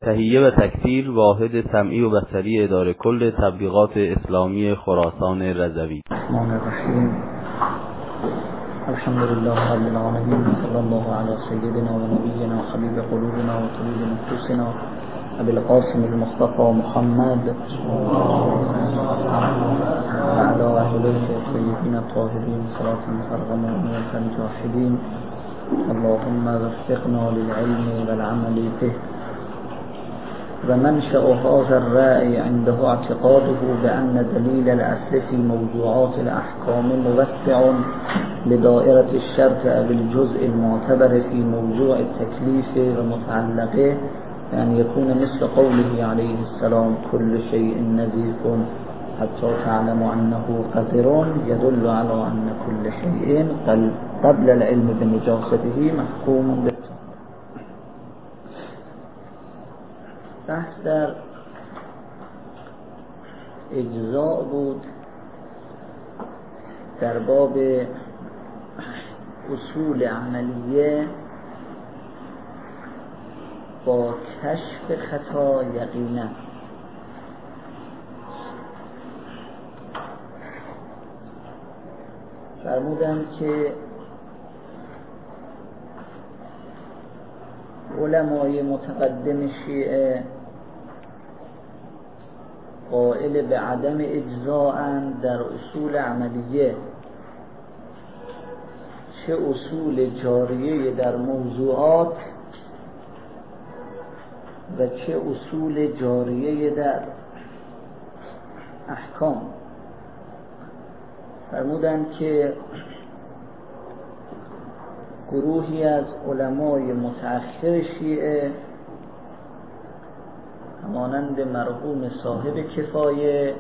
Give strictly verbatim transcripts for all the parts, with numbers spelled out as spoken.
تهیه و تکثیر واحد سمعی و بصری اداره کل تبلیغات اسلامی خراسان رضوی. الرحمن الرحیم. الحمد لله رب العالمین، صلی الله علی سیدنا و نبینا حبیب قلوبنا و طبیب نفوسنا ابی القاسم المصطفى محمد و علی اهل بیت الطیبین الطاهرین صلاة مفرغة مؤمنة جاحدین. اللهم وفقنا للعلم والعمل به. و منشأ هذا الرأي عنده اعتقاده بأن دليل الأصل في موضوعات الأحكام موسع لدائرة الشرط أو الجزء المعتبر في موضوع التكليف ومتعلقه، يعني يكون مثل قوله عليه السلام كل شيء نزيف حتى تعلم أنه قدر، يدل على أن كل شيء قبل العلم بنجاسته محكوم به. بحث در اجزاء بود، در باب اصول عملیه با کشف خطا یقینا. فرمودند که علمای متقدم شیعه قائل به عدم اجزاء‌اند در اصول عملیه، چه اصول جاریه در موضوعات و چه اصول جاریه در احکام. فرمودند که گروهی از علمای متأخر شیعه مانند مرحوم صاحب کفایه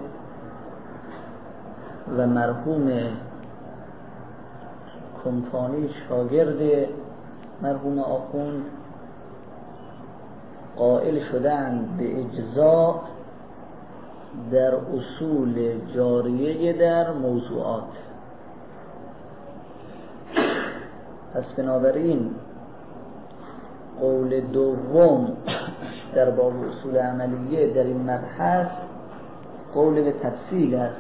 و مرحوم کمپانی شاگرد مرحوم آخوند قائل شدند به اجزاء در اصول جاریه در موضوعات. پس بنابراین قول دوم در باب اصول عملیه در این مبحث قول به تفصیل است.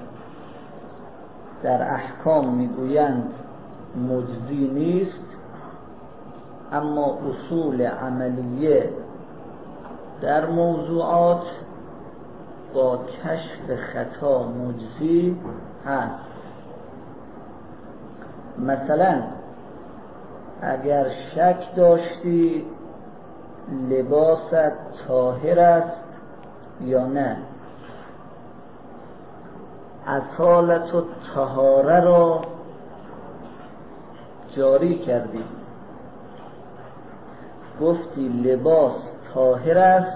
در احکام میگویند مجزی نیست، اما اصول عملیه در موضوعات با کشف خطا مجزی هست. مثلا اگر شک داشتی لباست طاهر است یا نه، اصالت و طهاره را جاری کردی، گفتی لباس طاهر است،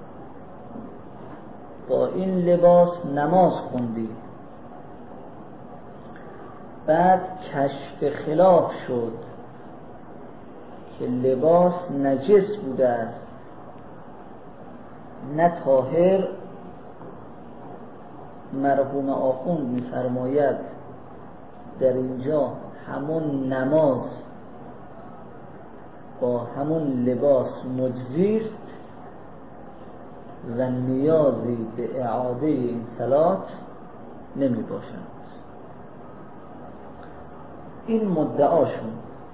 با این لباس نماز خوندی، بعد کشف خلاف شد که لباس نجس بوده است نه طاهر. مرحوم آخوند می‌فرماید در اینجا همون نماز با همون لباس مجزی است و نیازی به اعاده این صلات نمی باشد. این مدعاشون.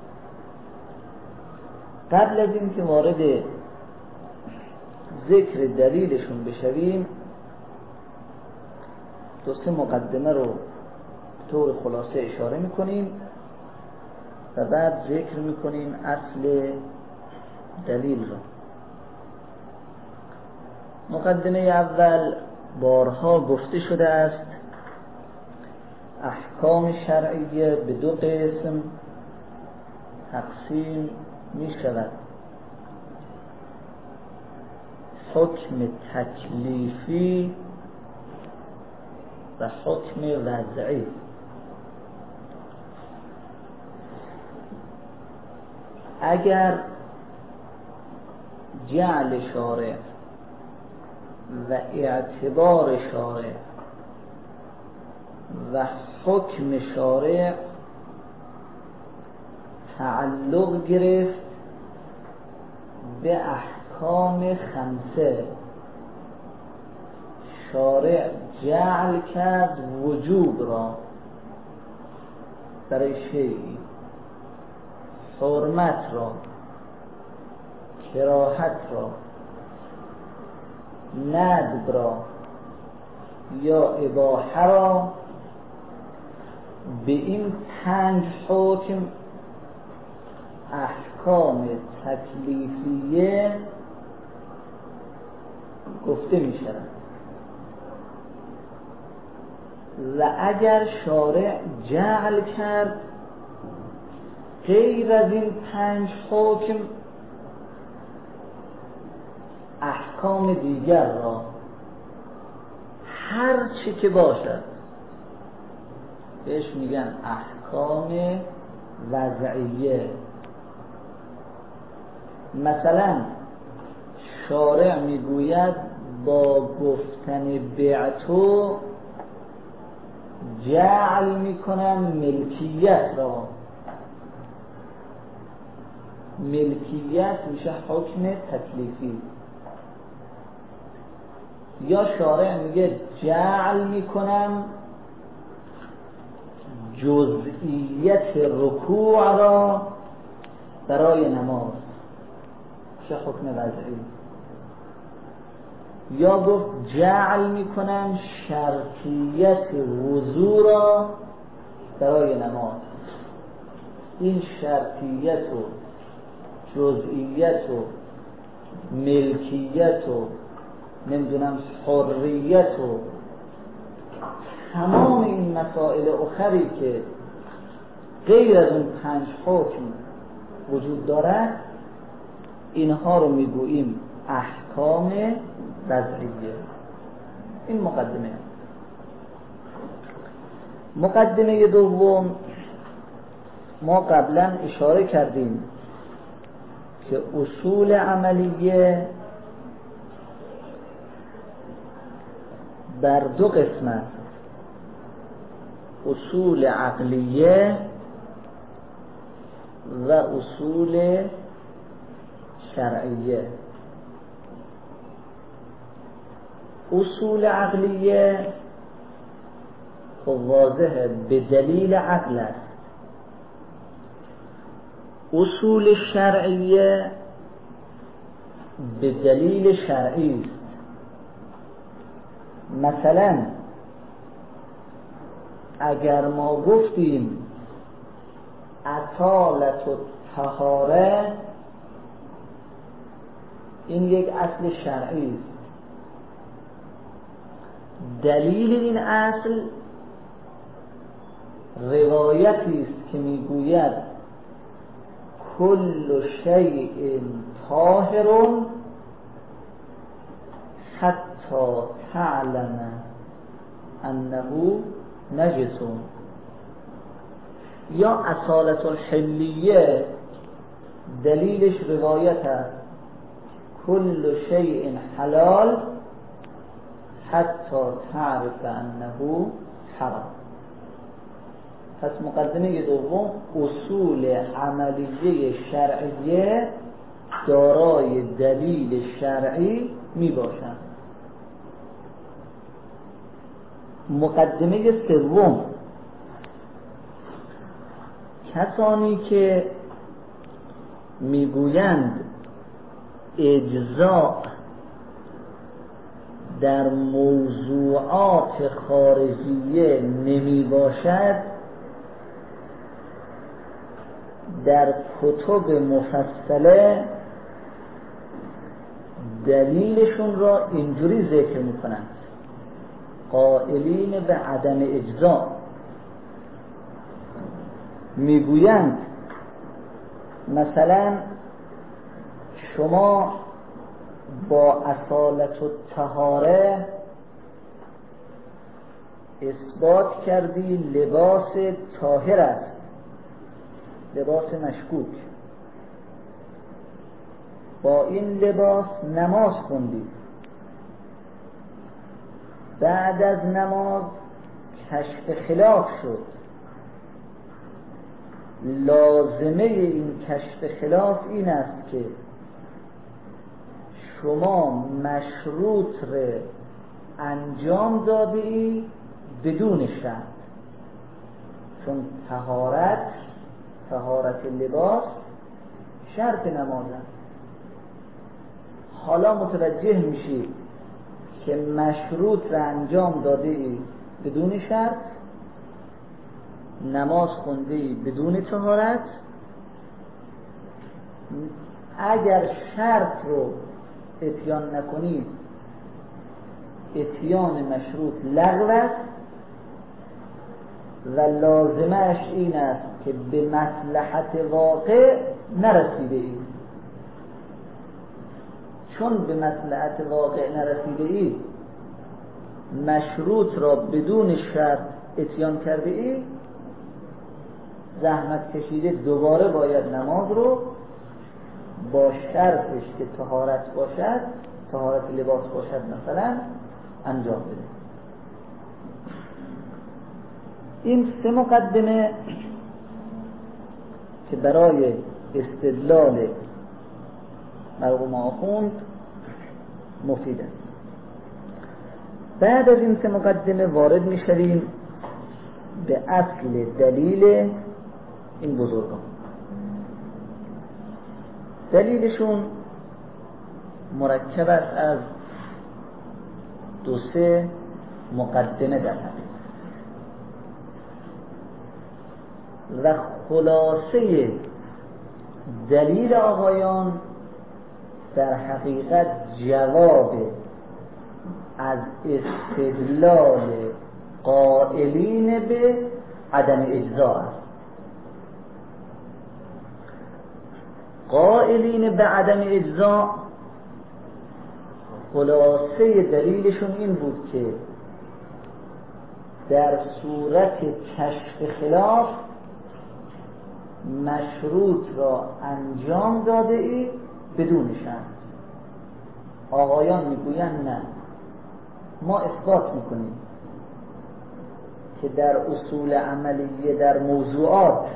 قبل از این که وارد ذکر دلیلشون بشویم، دو سه مقدمه رو طور خلاصه اشاره میکنیم و بعد ذکر میکنیم اصل دلیل رو. مقدمه اول بارها گفته شده است احکام شرعیه به دو قسم تقسیم می شود: حکم تکلیفی و حکم وضعی. اگر جعل شارع و اعتبار شارع و حکم شارع تعلق گرفت به احکام احکام خمسه شارع جعل کرد وجوب را برای شیئی، حرمت را، کراهت را، ندب را یا اباحه را به این پنج حکم احکام تکلیفیه گفته می شود. و اگر شارع جعل کرد غیر از این پنج حکم احکام دیگر را، هر چی که باشد، بهش میگن احکام وضعیه. مثلا شارع میگوید با گفتن بعتو جعل میکنم ملکیت را، ملکیت میشه حکم تکلیفی. یا شارع میگه جعل میکنم جزئیت رکوع را برای نماز، میشه حکم وضعی. یا گفت جعل میکنم شرطیت وضو را برای نماز. این شرطیت و جزئیت و ملکیت و نمیدونم حریت و تمام این مسائل اخری که غیر از اون پنج حکم وجود دارد، اینها رو میگوییم احکام وضعیه. این مقدمه. مقدمه دوم، ما قبلا اشاره کردیم که اصول عملیه بر دو قسمت، اصول عقلیه و اصول شرعیه. اصول عقلیه خب واضحه، به دلیل عقل است. اصول شرعیه به دلیل شرعی است. مثلا اگر ما گفتیم اصالت الطهاره، این یک اصل شرعی است. دلیل این اصل روایتی است که میگوید کل شیء طاهر حتی تعلم انه نجس. یا اصالت الحلیه دلیلش روایت است کل شیء حلال حتی تعرف انه حرام. پس مقدمه دوم، اصول عملیه شرعیه دارای دلیل شرعی می باشند. مقدمه سوم، کسانی که میگویند اجزاء در موضوعات خارجیه نمی باشد، در کتب مفصله دلیلشون را اینجوری ذکر میکنند، قائلین به عدم اجزاء. میگویند مثلا شما با اصالت الطهاره اثبات کردی لباس طاهر است، لباس مشکوک، با این لباس نماز خوندی، بعد از نماز کشف خلاف شد، لازمه این کشف خلاف این است که شما مشروط رو انجام دادی بدون شرط، چون طهارت طهارت لباس شرط نماز است. حالا متوجه میشی که مشروط رو انجام دادی بدون شرط، نماز خوندی بدون طهارت، اگر شرط رو اتیان نکنی اتیان مشروط لغو است و لازمش این است که به مصلحت واقع نرسیده ای. چون به مصلحت واقع نرسیده ای، مشروط را بدون شرط اتیان کرده ای، زحمت کشیده دوباره باید نماز رو با شرطش که طهارت باشد، طهارت لباس باشد مثلا، انجام بده. این سه مقدمه که برای استدلال مرحوم آخوند مفید است. بعد از این سه مقدمه وارد میشویم به اصل دلیل این بزرگان. دلیلشون مرکب است از دو سه مقدمه در حقیقت و خلاصه دلیل آقایان در حقیقت جواب از استدلال قائلین به عدم اجزا است. قائلین به عدم اجزا خلاصه دلیلشون این بود که در صورت کشف خلاف مشروط را انجام داده ای بدون شرط. آقایان میگویند نه، ما اثبات میکنیم که در اصول عملیه در موضوعات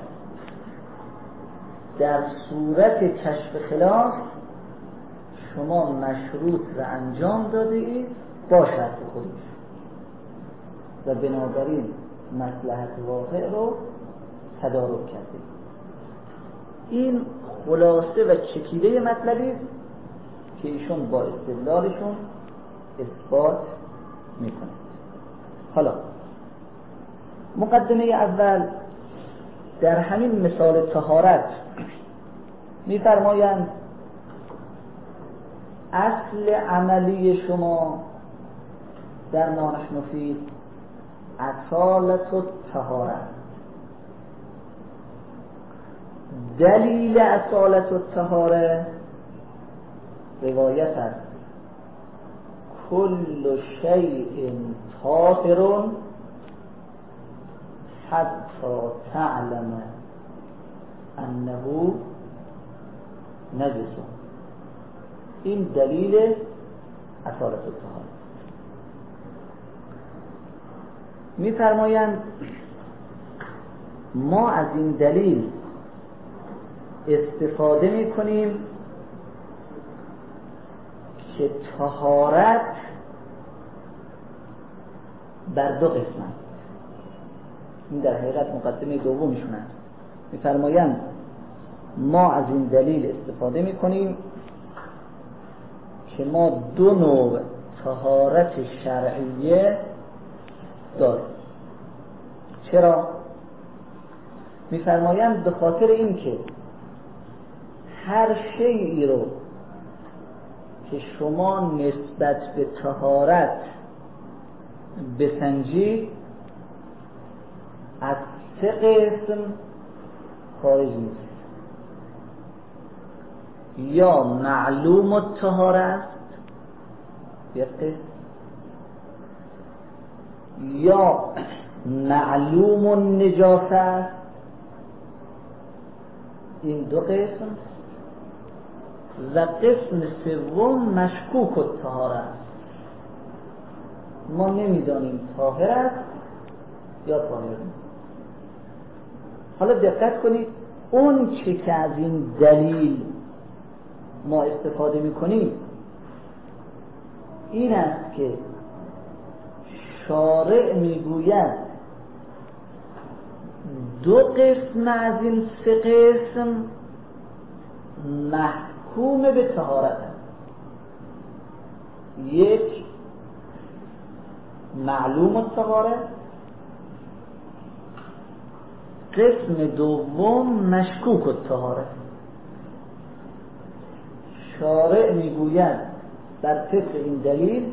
در صورت کشف خلاف شما مشروط را انجام داده ای با شرط خودش و بنابراین مصلحت واقع رو تدارک کرده. این خلاصه و چکیده مطلبی که ایشون با استدلالشون اثبات میکنه. حالا مقدمه اول در همین مثال طهارت میفرمایند اصل عملی شما در ما نحن فیه اصالت الطهارت. دلیل اصالت الطهارت روایت است کل شیء طاهر حتی تعلم انه نجس. این دلیل اصالت الطهارت. می‌فرمایند ما از این دلیل استفاده می‌کنیم که طهارت بر دو قسم است. این در حقیقت مقدمه دومشون است. می‌فرمایند ما از این دلیل استفاده می‌کنیم که ما دو نوع طهارت شرعیه داریم. چرا؟ می‌فرمایند به خاطر این که هر شیئی رو که شما نسبت به طهارت بسنجی از سه قسم خارج نیست. یا معلوم الطهاره است یک قسم، یا معلوم النجاسه است این دو قسم، و قسم سوم مشکوک الطهاره است. ما نمیدانیم طاهر است یا طاهر نیست. حالا دقت کنید اون چی که از این دلیل ما استفاده میکنیم این است که شارع میگوید دو قسم از این سه قسم محکوم به طهارت است. یک معلوم الطهاره، قسم دوم مشکوک الطهاره. شارع میگوید در طبق این دلیل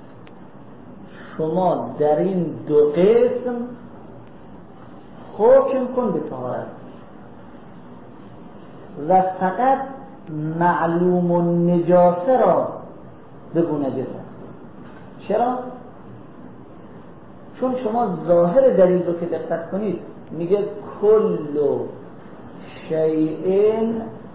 شما در این دو قسم حکم کن به طهارت و فقط معلوم النجاسه را بگو نجس. چرا؟ چون شما ظاهر دلیل رو که دقت کنید میگه کل شیء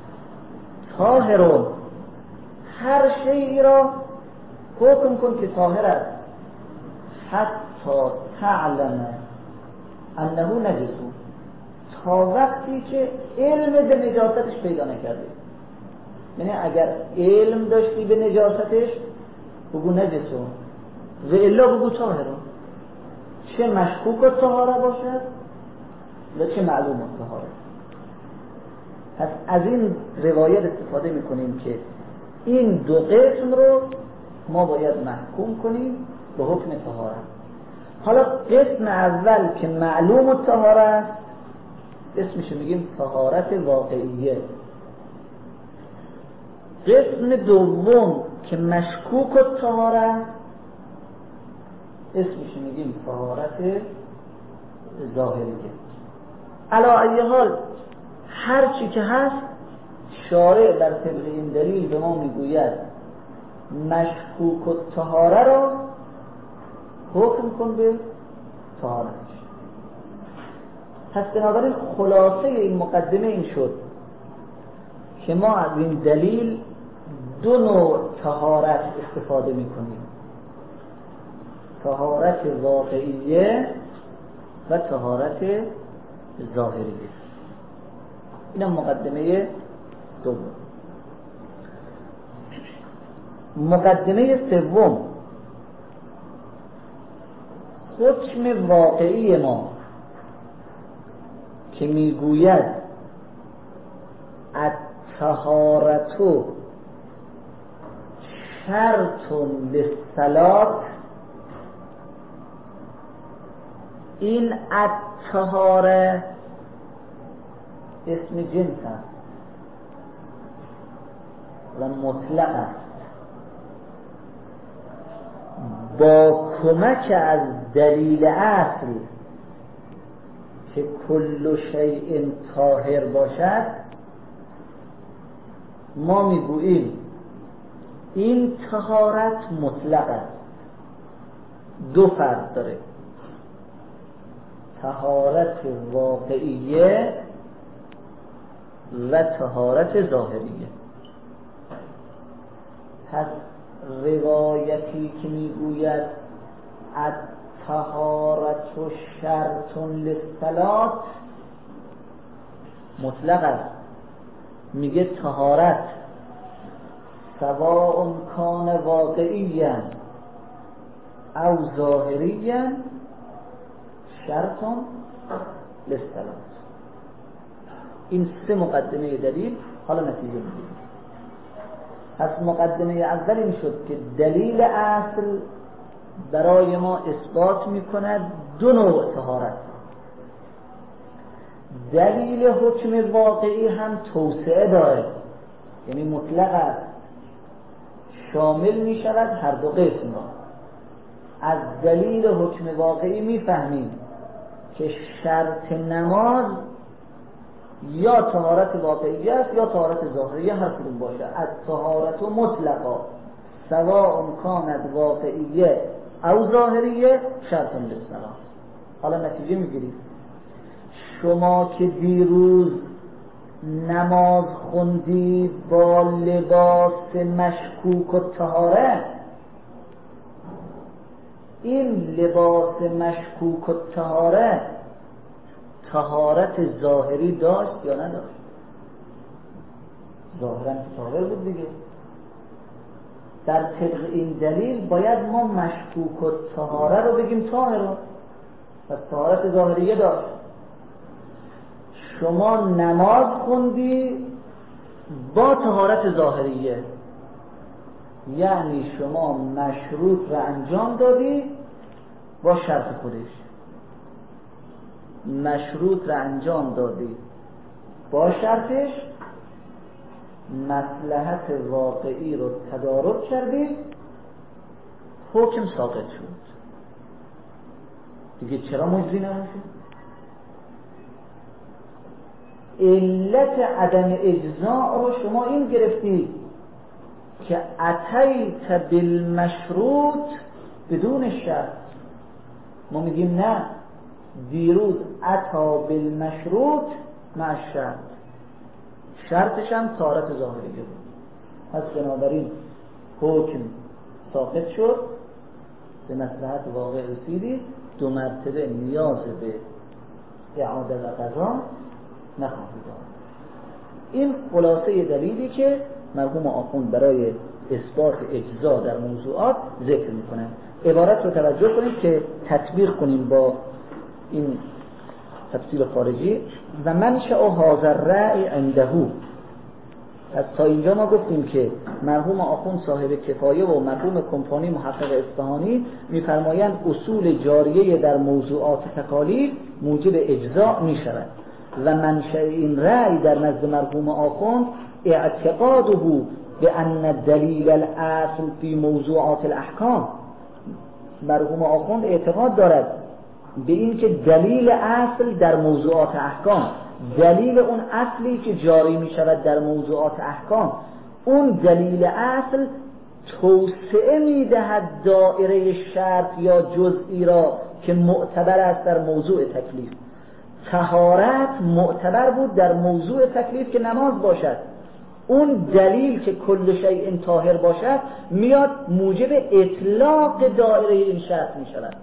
طاهر، هر شیئی را حکم کن که طاهر است حتی تعلم انه نجس، تا وقتی که علم به نجاستش پیدا نکردی. یعنی اگر علم داشتی به نجاستش بگو نجس و الا بگو طاهر، چه مشکوک الطهاره باشد و چه معلوم الطهاره. پس از این روایت استفاده میکنیم که این دو قسم رو ما باید محکوم کنیم به حکم طهاره. حالا قسم اول که معلوم الطهاره است اسمش میگیم طهارت واقعیه. قسم دوم که مشکوک الطهاره است اسمش میگیم طهارت ظاهریه. علی ای حال هر چی که هست شارع در طبق این دلیل به ما میگوید مشکوک الطهاره را حکم کن به طهارتش. پس بنابراین خلاصه این مقدمه این شد که ما از این دلیل دو نوع طهارت استفاده میکنیم، طهارت واقعیه و طهارت ظاهریه. اینم مقدمه دوم. مقدمه سوم حکم واقعی ما که میگوید الطهارت شرط للصلاة. این الطهاره اسم جنس است و مطلق است. با کمک از دلیل اصل که کل شیء طاهر باشد ما میگوییم این طهارت مطلق است. دو فرق داره، طهارت واقعیه و طهارت ظاهریه. پس روایتی که میگوید الطهارت شرط للصلاة مطلق است، میگه طهارت سواء کان واقعیا او ظاهریا شرط للصلاة. این سه مقدمه دلیل. حالا نتیجه میگیریم. پس مقدمه اول این شد که دلیل اصل برای ما اثبات میکند دو نوع طهارت. دلیل حکم واقعی هم توسعه داره، یعنی مطلق است، شامل میشود هر دو قسم را. از دلیل حکم واقعی میفهمیم که شرط نماز یا طهارت واقعی است یا طهارت ظاهریه، هر کدوم باشه. از طهارت مطلقا سواء کانت واقعیه او ظاهریه شرط للصلاة. حالا نتیجه میگیرید شما که دیروز نماز خوندید با لباس مشکوک الطهاره، این لباس مشکوک الطهاره طهارت ظاهری داشت یا نداشت؟ ظاهرا طاهر بود دیگه. در طبق این دلیل باید ما مشکوک و طهاره رو بگیم طاهر، پس طهارت ظاهریه داشت. شما نماز خوندی با طهارت ظاهریه، یعنی شما مشروط رو انجام دادی با شرط خودش، مشروط رو انجام دادی با شرطش، مصلحت واقعی رو تدارک کردی، حکم ساقط شد. دیگه چرا مجزی نمیشه؟ علت عدم اجزاء رو شما این گرفتی که اتیت بالمشروط بدون شرط. ما میگیم نه، دیروز اتا بالمشروط مع شرط، شرطش هم طهارت ظاهریه بود. پس بنابراین حکم ساقط شد، به مصلحت واقع رسیدی، دو مرتبه نیاز به اعاده و قضا نخواهی داشت. این خلاصه دلیلی که مرحوم آخوند برای اثبات اجزا در موضوعات ذکر میکنه. عبارت رو توجه کنید که تطبیق کنیم با این تفسیر خارجی. و منشأ هذا الرأی عنده. از تا اینجا ما گفتیم که مرحوم آخوند صاحب کفایه و مرحوم کمپانی محقق اصفهانی میفرمایند اصول جاریه در موضوعات تکالیف موجب اجزاء میشود و منشأ این رأی در نزد مرحوم آخوند اعتقاده به ان دلیل الاصل فی موضوعات الاحکام. مرحوم آخوند اعتقاد دارد به این که دلیل اصل در موضوعات احکام، دلیل اون اصلی که جاری می شود در موضوعات احکام، اون دلیل اصل توسعه می دهد دائره شرط یا جزئی را که معتبر است در موضوع تکلیف. طهارت معتبر بود در موضوع تکلیف که نماز باشد، اون دلیل که کل شیء طاهر باشد میاد موجب اطلاق دائره این شرط می شود،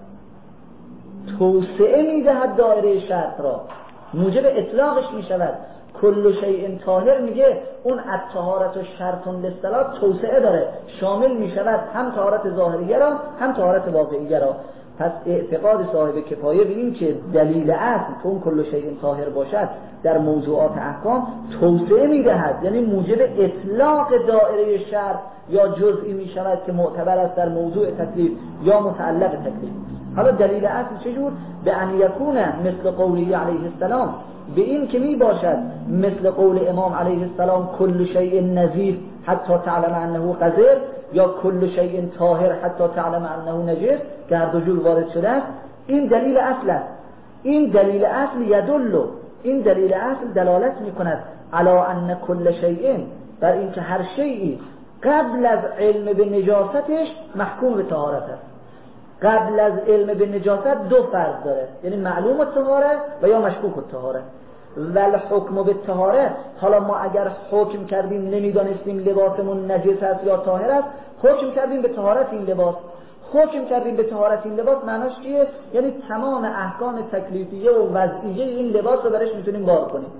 توسعه می دهد دائره شرط را، موجب اطلاقش می شود. کل شیء طاهر میگه اون الطهارت و شرط للصلاة توسعه داره، شامل می شود هم طهارت ظاهریه را هم طهارت واقعیه را. پس اعتقاد صاحب کفایه به این که دلیل اصل چون کل شیء طاهر باشد در موضوعات احکام توسعه میدهد، یعنی موجب اطلاق دائره شرط یا جزئی می شود که معتبر است در موضوع تکلیف یا متعلق تکلیف. حالا دلیل اصل چجور؟ به ان یکون مثل قوله علیه السلام، به این که می باشد مثل قول امام علیه السلام کل شیء نظیف حتی تعلم انه قذر، یا کل شیء طاهر حتی تعلم انه نجس که هر دو جور وارد شده است. این دلیل اصل است. این دلیل اصل یدل، این دلیل اصل دلالت می کند علی ان کل شیء، بر این که هر شیئی قبل از علم به نجاستش محکوم به طهارت است. قبل از علم به نجاست دو فرض داره، یعنی معلوم الطهاره و یا مشکوک الطهاره. ول حکم به طهاره، حالا ما اگر حکم کردیم نمیدانستیم لباسمون نجس است یا طاهر است، حکم کردیم به طهارت این لباس، حکم کردیم به طهارت این لباس، معناش چیه؟ یعنی تمام احکام تکلیفیه و وضعیه این لباس رو برش میتونیم بار کنیم.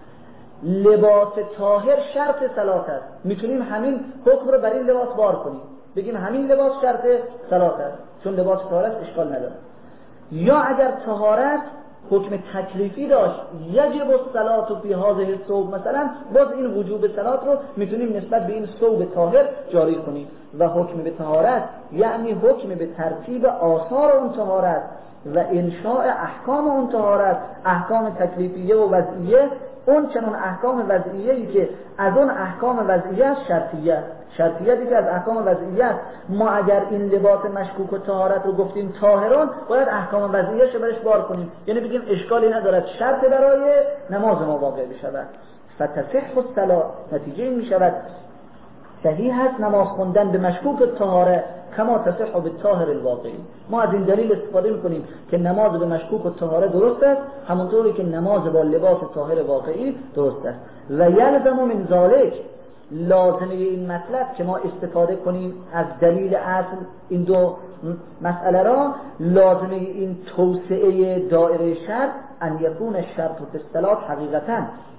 لباس طاهر شرط صلات است، میتونیم همین حکم رو بر این لباس بار کنیم، بگیم همین لباس شرط صلات است چون لباس طاهر است، اشکال نداره. یا اگر طهارت حکم تکلیفی داشت یجب الصلاة فی هذه الثوب مثلا، باز این وجوب صلات رو میتونیم نسبت به این ثوب طاهر جاری کنیم. و حکم به طهارت یعنی حکم به ترتیب آثار اون طهارت و انشاء احکام اون طهارت، احکام تکلیفیه و وضعیه، اون چنون احکام وضعیه‌ای که از اون احکام وضعیه شرطیه، شرطیتی که از احکام وضعیه. ما اگر این لباس مشکوک و طهارت رو گفتیم طاهرون، باید احکام وضعیه‌اش رو برش بار کنیم، یعنی بگیم اشکالی ندارد شرط برای نماز ما واقع بشود. فتصح الصلاة، نتیجه این میشود صحیح است نماز خوندن به مشکوک طهاره کما تصح بالطاهر الواقعی. ما از این دلیل استفاده میکنیم که نماز به مشکوک و طهاره درست است، همونطوری که نماز با لباس طاهر واقعی درست است. و یلزم من ذلک، لازمه این مطلب که ما استفاده کنیم از دلیل اصل این دو مسئله را، لازمه این توسعه دائره شرط ان یکون الشرط فی الصلاة حقیقتا،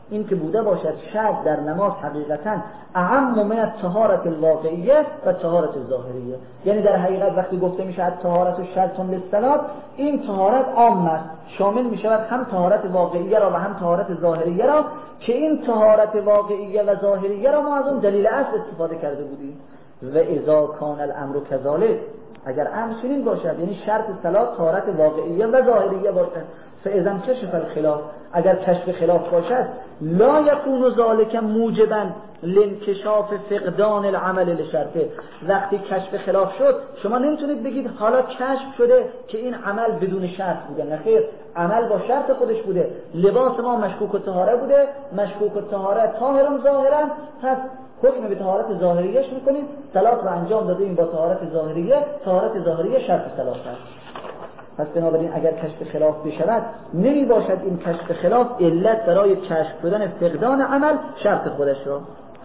این که بوده باشد شرط در نماز حقیقتا اعم من الطهارت الواقعیه و طهارت ظاهریه. یعنی در حقیقت وقتی گفته میشه طهارت و شرط للصلات، این طهارت عام است، شامل میشود هم طهارت واقعیه را و هم طهارت ظاهریه را، که این طهارت واقعیه و ظاهریه را ما از اون دلیل اصل استفاده کرده بودیم. و اذا کان الامر کذالک، اگر امر چنین باشد، یعنی شرط صلات طهارت واقعیه و ظاهریه باشد، فاذا کشف الخلاف، اگر کشف خلاف باشد، لا یکون ذلک موجبا لانکشاف فقدان العمل لشرطه. وقتی کشف خلاف شد شما نمیتونید بگید حالا کشف شده که این عمل بدون شرط بوده. نه خیر، عمل با شرط خودش بوده. لباس ما مشکوک الطهاره بوده، مشکوک الطهاره طاهرم ظاهرا، پس حکم به طهارت ظاهریش میکنید، صلات رو انجام داده این با طهارت ظاهریه، طهارت ظاهریه شرط صلات است. پس بنابراین اگر کشف خلاف بشود، نمی باشد این کشف خلاف علت برای کشف شدن فقدان عمل شرط خودش را،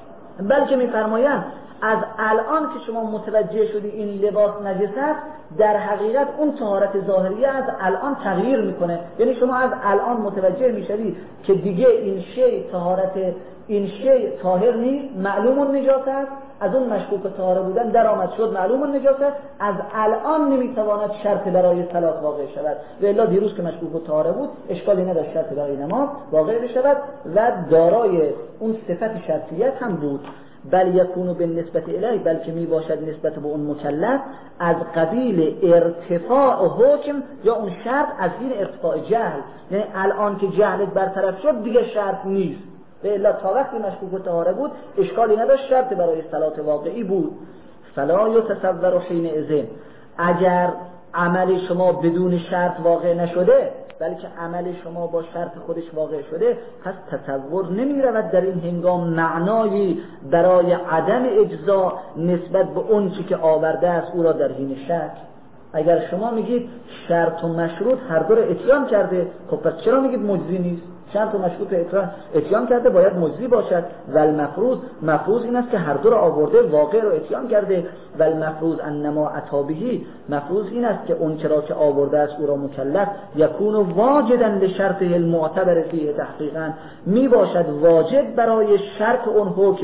بلکه میفرمایند از الان که شما متوجه شدی این لباس نجس است، در حقیقت اون طهارت ظاهریه از الان تغییر میکنه. یعنی شما از الان متوجه میشوی که دیگه این شی طهارت این شی طاهر نیست، معلوم النجاست است، از اون مشکوک طهاره بودن در آمد شد معلوم النجاست است، از الان نمیتواند شرط برای صلات واقع شود. و الا دیروز که مشکوک طهاره بود اشکالی نداشت شرط برای نماز واقع بشود و دارای اون صفت شرطیت هم بود. بل یکونو به نسبت الیه، بلکه می باشد نسبت به اون مکلف از قبیل ارتفاع حکم یا اون شرط از این ارتفاع جهل. یعنی الان که جهلت برطرف شد دیگه شرط نیست، به الا تا وقتی مشکوک طهاره بود اشکالی نداشت، شرط برای صلات واقعی بود. فلا یتصور حین اذن، اگر عمل شما بدون شرط واقع نشده بلکه عمل شما با شرط خودش واقع شده، پس تصور نمی رود در این هنگام معنایی برای عدم اجزا نسبت به اون چی که آورده است او را در حین شک. اگر شما میگید شرط و مشروط هر دو را اتیان کرده، خب پس چرا میگید مجزی نیست؟ شرط و مشروط اتیان کرده باید مجزی باشد. و المفروض مفروض این است که هر دو را آورده، واقع را اتیان کرده. و المفروض انما اتابهی، مفروض این است که اون چرا که آورده است او را مکلف، یکون واجدا لشرطه المعتبر فیه تحقیقا، می باشد واجب برای شرط اون حکم،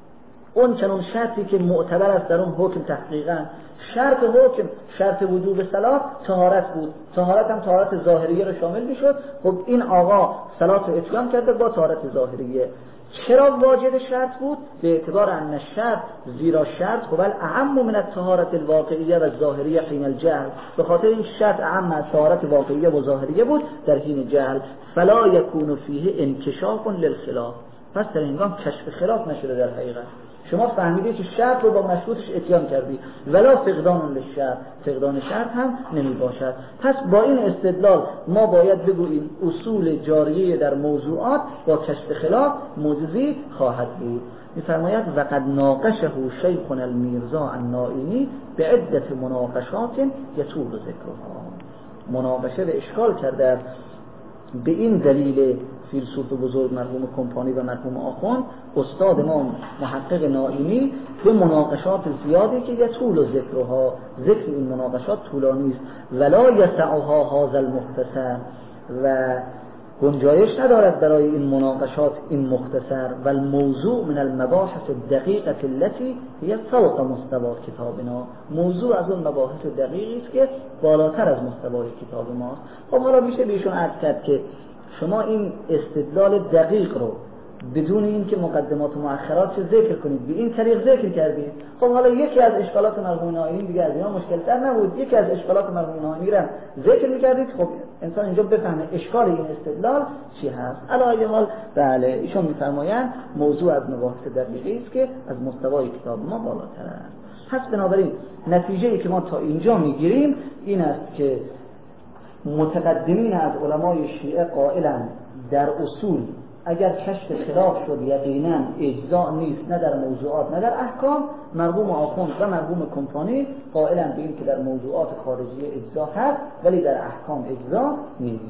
اون چنون شرطی که معتبر است در اون حکم تحقیقا. شرط حکم شرط وجوب صلات طهارت بود، طهارت هم طهارت ظاهریه رو شامل میشد. خب این آقا صلات رو اتیان کرده با طهارت ظاهریه. چرا واجب شرط بود؟ به اعتبار ان شرط، زیرا شرط خب اعم من الطهارت الواقعیه و ظاهریه حین الجهل، به خاطر این شرط اعم از طهارت واقعیه و ظاهریه بود در حین جهل. فلا یکون فیه انکشاف للخلاف، پس در هنگام کشف خلاف نشده. در حقیقت شما فهمیدید که شرط رو با مشروطش اتیان کردی، ولا فقدان للشرط، فقدان شرط هم نمی باشد. پس با این استدلال ما باید بگوییم اصول جاریه در موضوعات با کشف خلاف مجزی خواهد بود. می‌فرماید وقد ناقشه شیخنا المیرزا النائینی به عدت مناقشات یطول ذکرها، مناقشه و اشکال کرده به این دلیل فیلسوف بزرگ مرحوم کمپانی و مرحوم آخوند استاد ما محقق نائینی به مناقشات زیادی که یطول ذکرها، ذکر این مناقشات طولانی است. ولا یسعها هذا المختصر، و گنجایش ندارد برای این مناقشات این مختصر. و الموضوع من المباحث الدقیقه التي هي فوق مستوى کتابنا، موضوع از اون مباحث دقیقی است که بالاتر از مستوای کتاب ماست. خب حالا میشه بهشون عرض کرد که شما این استدلال دقیق رو بدون این که مقدمات و مؤخرات رو ذکر کنید به این طریق ذکر کردید. خب حالا یکی از اشکالات مرحوم نائینی دیگه از اینا مشکل تر نبود، یکی از اشکالات مرحوم نائینی رو ذکر می‌کردید. خب انسان اینجا بفهمه اشکال این استدلال چی هست. علاوه حال بله ایشون می‌فرمایند موضوع از مباحث دقیقی است که از مستوای کتاب ما بالاتر است. پس بنابراین نتیجه‌ای که ما تا اینجا می‌گیریم این است که متقدمین از علمای شیعه قائلند در اصول اگر کشف خلاف شد یقینا اجزا نیست، نه در موضوعات نه در احکام. مرحوم آخوند و مرحوم کمپانی قائلند به این که در موضوعات خارجی اجزا هست ولی در احکام اجزا نیست.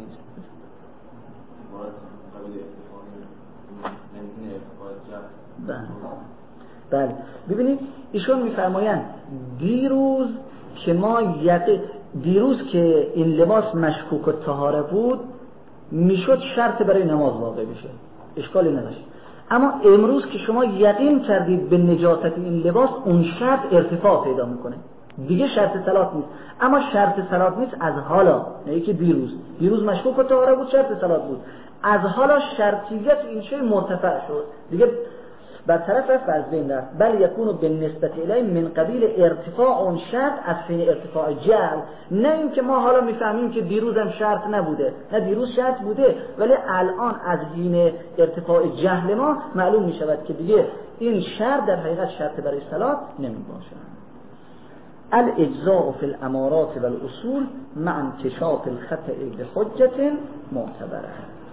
بله ببینید ایشون میفرمایند دیروز که ما یقین دیروز که این لباس مشکوک الطهاره بود میشد شرط برای نماز واقع بشه. اشکالی نداشت. اما امروز که شما یقین کردید به نجاست این لباس، اون شرط ارتفاع پیدا میکنه، دیگه شرط صلات نیست. اما شرط صلات نیست از حالا، نه که دیروز دیروز مشکوک و طهاره بود شرط صلات بود، از حالا شرطیت این شی مرتفع شد، دیگه برطرف رفت از بین رفت. بل یکونو بالنسبت الیه من قبیل ارتفاع اون شرط از حین ارتفاع جهل، نه این که ما حالا میفهمیم که دیروز هم شرط نبوده، نه دیروز شرط بوده ولی الان از حین ارتفاع جهل ما معلوم میشود که دیگه این شرط در حقیقت شرط برای صلات نمی باشد. الاجزاء فی الامارات و الاصول مع انکشاف الخطأ بحجة معتبره.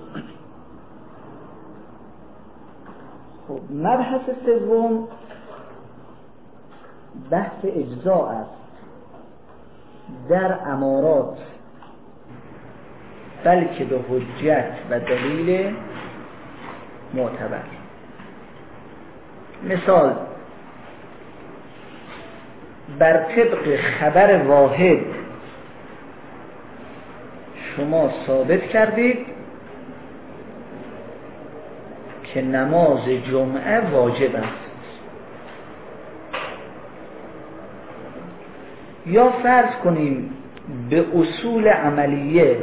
خب مبحث سوم بحث اجزاء است در امارات، بلکه به حجت و دلیل معتبر. مثال بر طبق خبر واحد شما ثابت کردید که نماز جمعه واجب است، یا فرض کنیم به اصول عملیه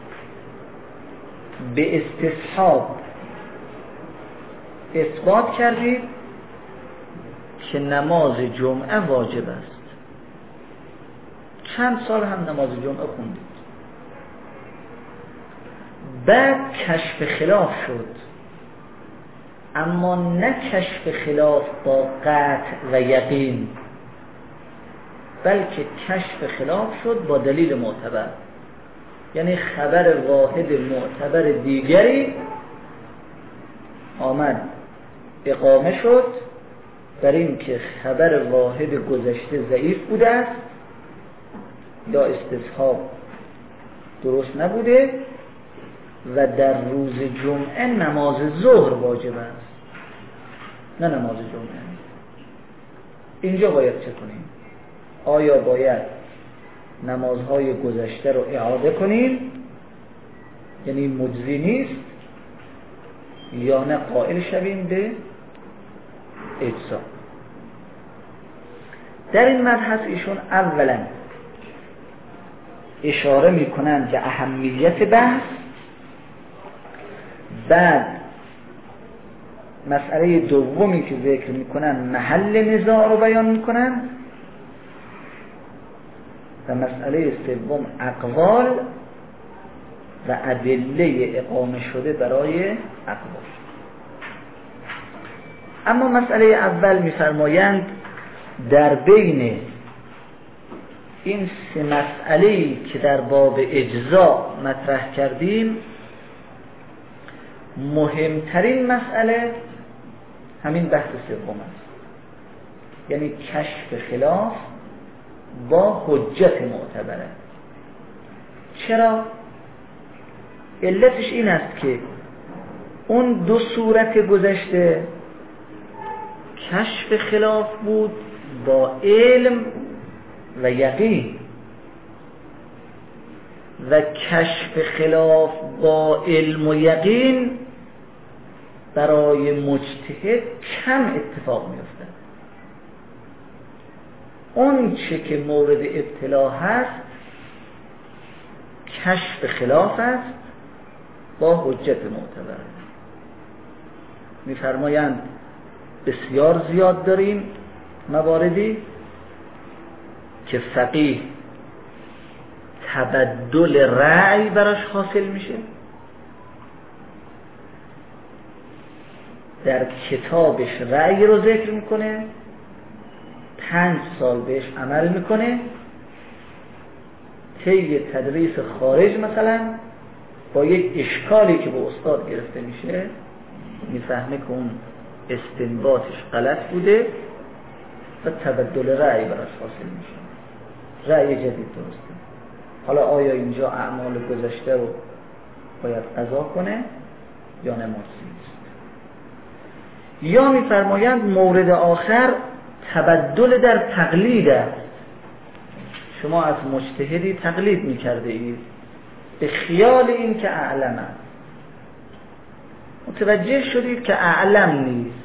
به استصحاب اثبات کردید که نماز جمعه واجب است، چند سال هم نماز جمعه خوندید، بعد کشف خلاف شد، اما نه کشف خلاف با قطع و یقین، بلکه کشف خلاف شد با دلیل معتبر. یعنی خبر واحد معتبر دیگری آمد اقامه شد بر این که خبر واحد گذشته ضعیف بوده است یا استصحاب درست نبوده و در روز جمعه نماز ظهر واجب است، نه نماز جمعه. اینجا باید چه کنیم؟ آیا باید نمازهای گذشته رو اعاده کنیم، یعنی مجزی نیست، یا نه قائل شویم به اجزا؟ در این مبحث ایشون اولا اشاره میکنند به اهمیت بحث، بعد مسئله دومی که ذکر میکنن محل نزاع رو بیان میکنن و مسئله سوم اقوال و ادله اقامه شده برای اقوال. اما مسئله اول میفرمایند در بین این سه مسئله‌ای که در باب اجزا مطرح کردیم، مهمترین مسئله همین بحث سوم است، یعنی کشف خلاف با حجت معتبره. چرا؟ علتش این است که اون دو صورت گذشته کشف خلاف بود با علم و یقین، و کشف خلاف با علم و یقین برای مجتهد کم اتفاق میفته. اون چه که مورد ابتلا هست کشف خلاف است با حجت معتبر. میفرمایند بسیار زیاد داریم مواردی که فقیه تبدل رأی براش حاصل میشه، در کتابش رأی رو ذکر میکنه، پنج سال بهش عمل میکنه، طی تدریس خارج مثلا با یک اشکالی که به استاد گرفته میشه میفهمه که اون استنباطش غلط بوده و تبدل رأی براش حاصل میشه، رأی جدید درسته. حالا آیا اینجا اعمال گذشته رو باید قضا کنه یا نماز نیست؟ یا میفرمایند مورد آخر تبدل در تقلید است. شما از مجتهدی تقلید میکرده اید به خیال این که اعلم است، متوجه شدید که اعلم نیست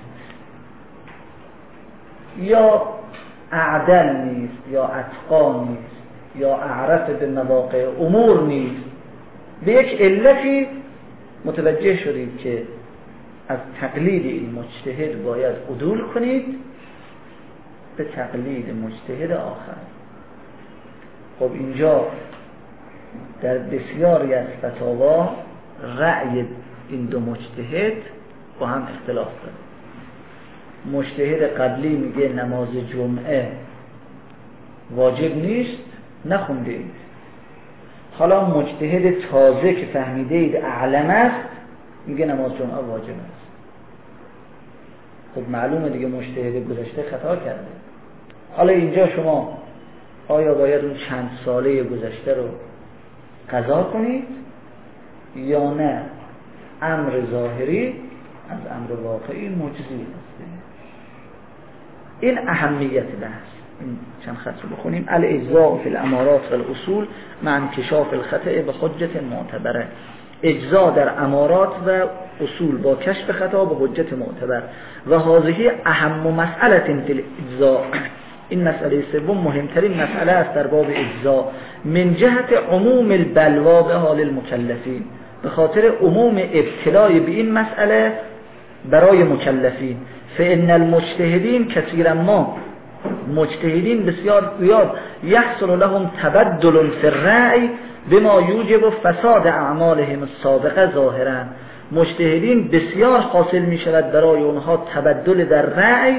یا اعدل نیست یا اتقا نیست یا اعرف به مواقع امور نیست، به یک علتی متوجه شدید که از تقلید این مجتهد باید عدول کنید به تقلید مجتهد آخر. خب اینجا در بسیاری از فتاوا رأی این دو مجتهد با هم اختلاف داره. مجتهد قبلی میگه نماز جمعه واجب نیست، نخونده اید. حالا مجتهد تازه که فهمیده اید اعلم است میگه نماز جمعه واجب است. خب معلومه دیگه مجتهد گذشته خطا کرده. حالا اینجا شما آیا باید اون چند ساله گذشته رو قضا کنید یا نه امر ظاهری از امر واقعی مجزی است؟ این اهمیت بحث. این چند خط رو بخونیم. الاجزاء فی الامارات و الاصول مع انکشاف الخطأ به حجت معتبره. اجزا در امارات و اصول با کشف خطا به حجت معتبر. و هذه اهم مسئله فی الاجزاء. این مسئله سوم مهمترین مسئله است در باب اجزا من جهت عموم البلوا به حال المکلفین، به خاطر عموم ابتلای به این مسئله برای مکلفین. فان المجتهدین کثیرا ما مجتهدین بسیار زیاد یحصل لهم تبدل فی الرأی بما یوجب فساد اعمالهم السابقه ظاهرا. مجتهدین بسیار حاصل می شود برای اونها تبدل در رأی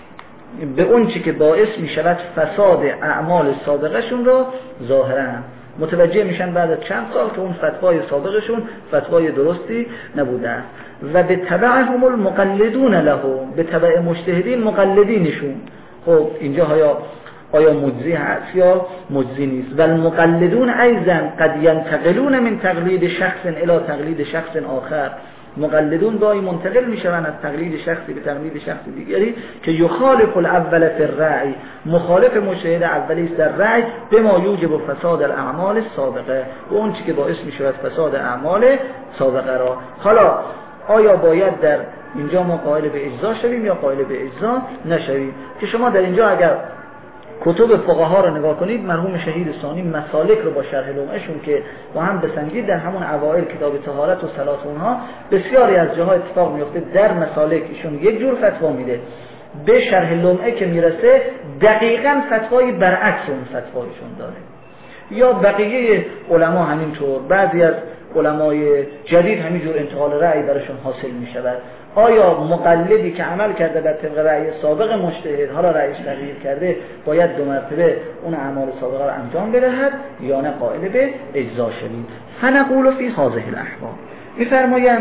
به اون چی که باعث می شود فساد اعمال سابقه شون را ظاهرا. متوجه میشن بعد از چند سال که اون فتوای سابقشون فتوای درستی نبوده است. و به تبعهم المقلدون لهم، به تبع مجتهدین مقلدینشون. خب اینجا آیا آیا مجزی هست یا مجزی نیست؟ و المقلدون ایضا قد ینتقلون من تقلید شخص الى تقلید شخص آخر. مقلدون گاهی منتقل میشوند از تقلید شخصی به تقلید شخص دیگری که یخالف الاول فی الرأی، مخالف مجتهد اولی است در رأی، به ما یوجب فساد الاعمال السابقه، و اون چیزی که باعث میشود فساد اعمال سابقه را. حالا آیا باید در اینجا ما قائل به اجزا شویم یا قائل به اجزا نشویم؟ که شما در اینجا اگر کتب فقها رو نگاه کنید، مرحوم شهید ثانی مسالک رو با شرح لمعهشون که با هم بسنجید در همون اوائل کتاب طهارت و صلات اونها بسیاری از جاها اتفاق میفته در مسالک ایشون یک جور فتوا میده، به شرح لمعه که میرسه دقیقاً فتوای برعکس اون فتوایشون داره. یا بقیه علما همینطور، بعضی از علمای جدید همینجور انتقال رأی براشون حاصل میشود. آیا مقلدی که عمل کرده بر طبق رأی سابق مجتهد حالا رأیش تغییر کرده باید دو مرتبه اون اعمال سابقه رو انجام بدهد یا نه قائل به اجزا شوید؟ فنقول فی هذه الاحوال، میفرمایند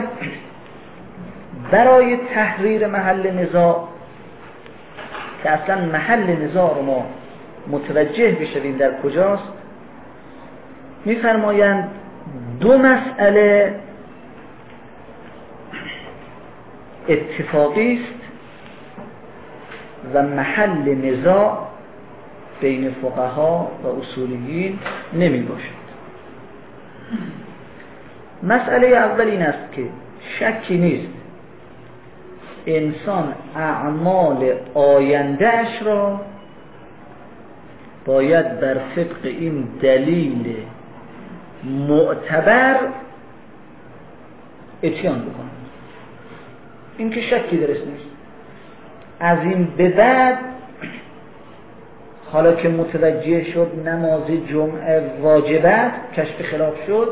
برای تحریر محل نزاع که اصلا محل نزاع رو ما متوجه بشویم در کجاست، میفرمایند دو مسئله اتفاقی است و محل نزاع بین فقها و اصولیین نمی باشد. مسئله اول این است که شکی نیست انسان اعمال آیندهش را باید بر طبق این دلیل معتبر اتیان بکنه. این که شکی درست نیست. از این به بعد حالا که متوجه شد نماز جمعه واجبت، کشف خلاف شد،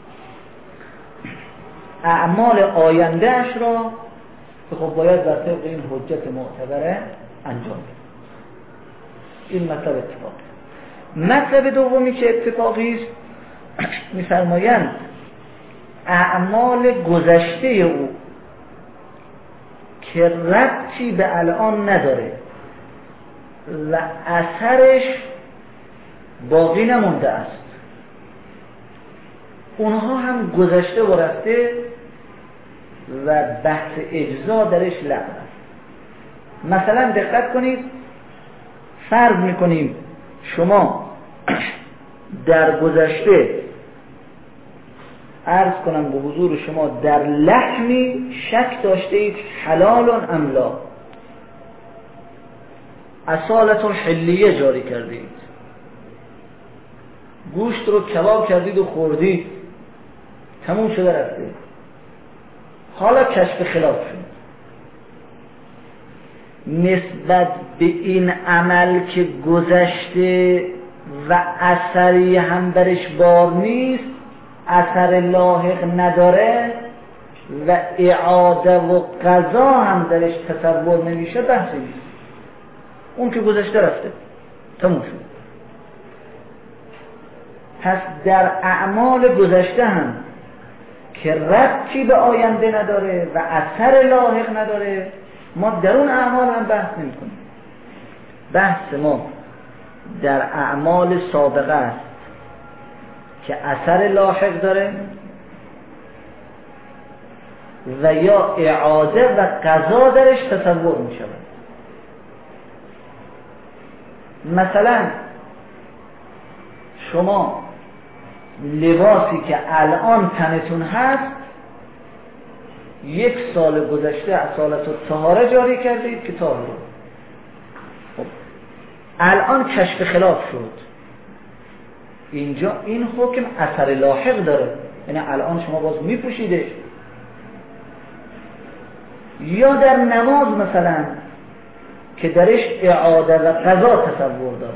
اعمال آیندهش را خب باید بر طبق این حجت معتبره انجام بده. این مطلب اتفاقی. مطلب دومی که اتفاقی است، می‌فرمایند اعمال گذشته او که ربطی به الان نداره و اثرش باقی نمونده است، اونها هم گذشته و رفته و بحث اجزا درش لغو است. مثلا دقت کنید، فرض میکنیم شما در گذشته عرض کنم به حضور شما در لحمی شک داشته اید حلال ام لا، اصالت الحلیه جاری کردید، گوشت رو کباب کردید و خوردید، تموم شده رفته، حالا کشف خلاف شد. نسبت به این عمل که گذشته و اثری هم برش بار نیست، اثر لاحق نداره و اعاده و قضا هم درش تصور نمیشه، بحثی نیست. اون که گذشته رفته، تموم شد. پس در اعمال گذشته هم که ربطی به آینده نداره و اثر لاحق نداره، ما در اون اعمال هم بحث نمی کنیم. بحث ما در اعمال سابقه است که اثر لاحق داره و یا اعاده و قضا درش تصور می شود. مثلا شما لباسی که الان تنتون هست یک سال گذشته اصالت الطهاره جاری کردید که طاهره، خب الان کشف خلاف شد، اینجا این حکم اثر لاحق داره، یعنی الان شما باز میپوشیدش. یا در نماز مثلا که درش اعاده و قضا تصور داره،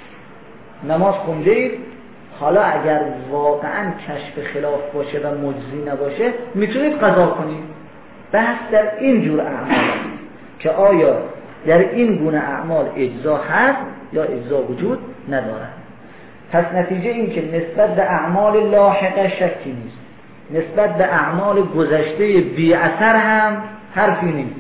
نماز خوندید، حالا اگر واقعا کشف خلاف باشه و مجزی نباشه میتونید قضا کنید. بحث در این جور اعمال که آیا در این گونه اعمال اجزا هست یا اجزا وجود ندارد. پس نتیجه این که نسبت به اعمال لاحقه شکی نیست، نسبت به اعمال گذشته بی اثر هم حرفی نیست.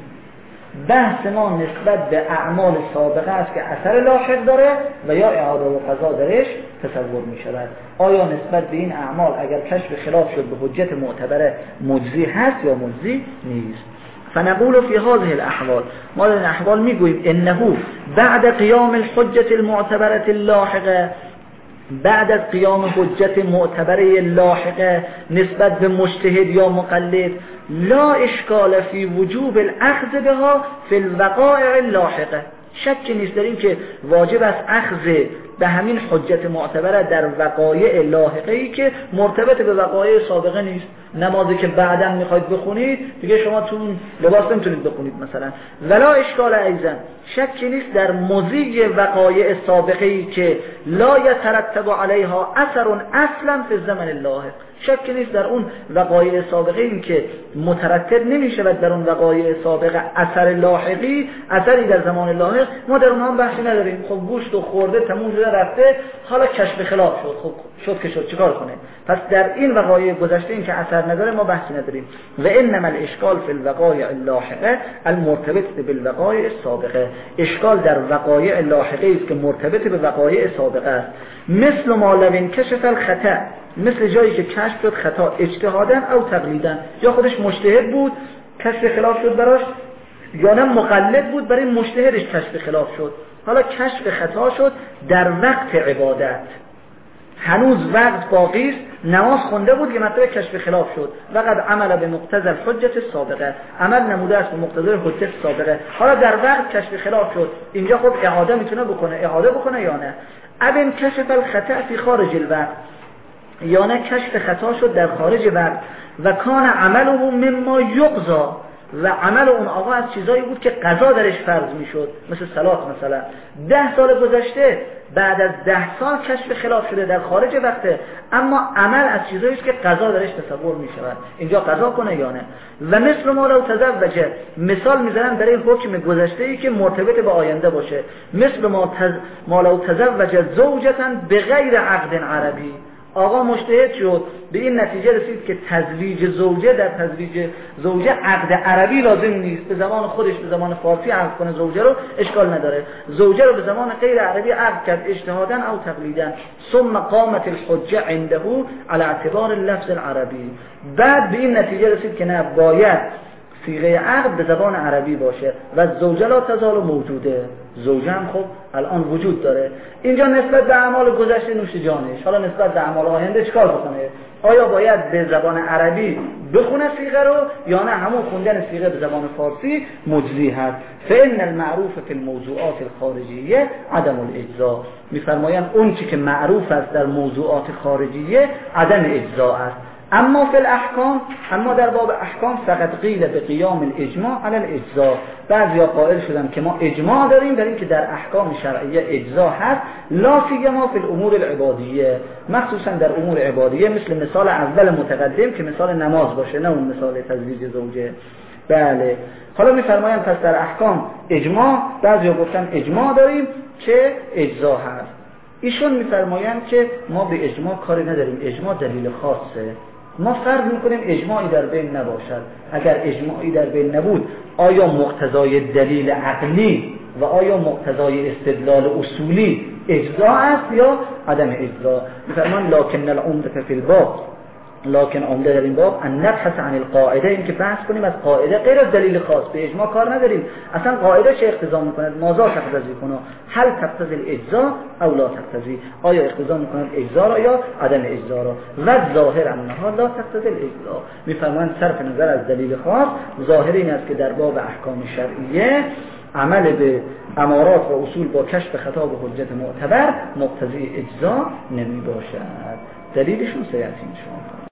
بحث ما نسبت به اعمال سابقه است که اثر لاحق داره و یا اعاده و قضا درش تصور می شود. آیا نسبت به این اعمال اگر کشف خلاف شد به حجت معتبره مجزی هست یا مجزی نیست؟ فنقول فی هذه الاحوال، ما در این احوال میگوییم انه بعد قیام الحجت المعتبره اللاحقه، بعد از قیام حجت معتبره لاحقه نسبت به مجتهد یا مقلد، لا اشکال فی وجوب الاخذ بها فی الوقائع اللاحقه، شکی نیست در این که واجب است اخذ به همین حجت معتبره در وقایع لاحقه ای که مرتبط به وقایع سابقه نیست. نمازی که بعداً میخواید بخونید دیگه شما تو لباس نمیتونید بخونید مثلا. ولا اشکال ایضا، شکی نیست در مضی وقایع سابقه ای که لا یترتب علیها اثر اصلا فی الزمن اللاحق، شکی نیست در اون وقایع سابقه این که مترتب نمیشود در اون وقایع سابقه اثر لاحقی، اثری در زمان لاحق، ما در اونها هم بحثی نداریم. خب گوشت و خورده تموم شده رفته، حالا کشف خلاف شد، خب شد که شد، چیکار کنه؟ پس در این وقایع گذشته این که اثر نداره ما بحثی نداریم. و انما الاشکال فی الوقایع اللاحقه المرتبط بالوقایع السابقه، اشکال در وقایع لاحقه است که مرتبط به وقایع سابقه است. مثل ما لو انکشف الخطأ، مثل جایی که کشف شد خطا اجتهادا او تقلیدا، یا خودش مجتهد بود کشف خلاف شد براش، یا نه مقلد بود برای مجتهدش کشف خلاف شد، حالا کشف خطا شد در وقت عبادت، هنوز وقت باقی است، نماز خونده بود که مطلب کشف خلاف شد، وقد عمل به مقتضی الحجت السابقه، عمل نموده است به مقتضی حجت سابقه، حالا در وقت کشف خلاف شد، اینجا خب اعاده میتونه بکنه، اعاده بکنه یا نه. ابن کشف الخطأ فی خارج الوقت، یا نه کشف خطا شد در خارج وقت، و کان عمله مما یقضا، و عمل اون آقا از چیزایی بود که قضا درش فرض میشد، مثل صلات مثلا. ده سال گذشته، بعد از ده سال کشف خلاف شده در خارج وقته، اما عمل از چیزایی است که قضا درش تصور میشود، اینجا قضا کنه یا نه. و مثل ما لو تزوجه، مثال میزنم برای حکم گذشته ای که مرتبط به آینده باشه، مثل ما تز... ما لو تزوجه زوجتا بغیر عقد عربی، آقا مجتهد شد به این نتیجه رسید که تزویج زوجه در تزویج زوجه عقد عربی لازم نیست، به زمان خودش به زمان فارسی عقد کنه زوجه رو اشکال نداره، زوجه رو به زمان غیر عربی عقد کرد اجتهادا او تقلیدا، ثم قامت الحجه عنده على اعتبار اللفظ العربی، بعد به این نتیجه رسید که نه، باید صیغه عقد به زبان عربی باشه و زوجه لا تزال موجوده، زوجه هم خب الان وجود داره. اینجا نسبت به اعمال گذشته نوش جانش، حالا نسبت به اعمال آینده چیکار بکنه؟ آیا باید به زبان عربی بخونه صیغه رو یا نه همون خوندن صیغه به زبان فارسی مجزی هست؟ فإن المعروف فی الموضوعات الخارجیه عدم الاجزاء. میفرمایند اون چی که معروف است در موضوعات خارجیه عدم اجزاء است. اما فی الاحکام، اما در باب احکام فقط قیل به قیام الاجماع علی الاجزاء. بعضیا قائل شدن که ما اجماع داریم در این که در احکام شرعیه اجزاء هست، لا سیما فی الامور العبادیه، مخصوصا در امور عبادیه، مثل مثال اول متقدم که مثال نماز باشه، نه اون مثال تزویج زوجه. بله، حالا میفرمایند پس در احکام اجماع، بعضیا گفتن اجماع داریم که اجزاء هست. ایشون میفرمایند که ما به اجماع کاری نداریم، اجماع دلیل خاصه. ما فرض میکنیم اجماعی در بین نباشد. اگر اجماعی در بین نبود، آیا مقتضای دلیل عقلی و آیا مقتضای استدلال اصولی اجزاء است یا عدم اجزاء؟ میفرمان لکن العمده فی الباب، لکن عمده در این باب ان نبحث عن القاعده، این که بحث کنیم از قاعده غیر از دلیل خاص. به اجماع کار نداریم، اصلا قاعده چه اقتضا میکند؟ ماذا تقتضی کنه؟ هل تقتضی الاجزاء او لا تقتضی؟ آیا اقتضا میکند اجزاء را یا عدم اجزاء را؟ و ظاهر انها لا تقتضی الاجزاء. میفرمایند صرف نظر از دلیل خاص، ظاهر این است که در باب احکام شرعیه عمل به امارات و اصول با کشف خطاب و حجت معتبر مقتضی اجزاء نمی باشد. دلیلشون سیأتی ان شاء الله.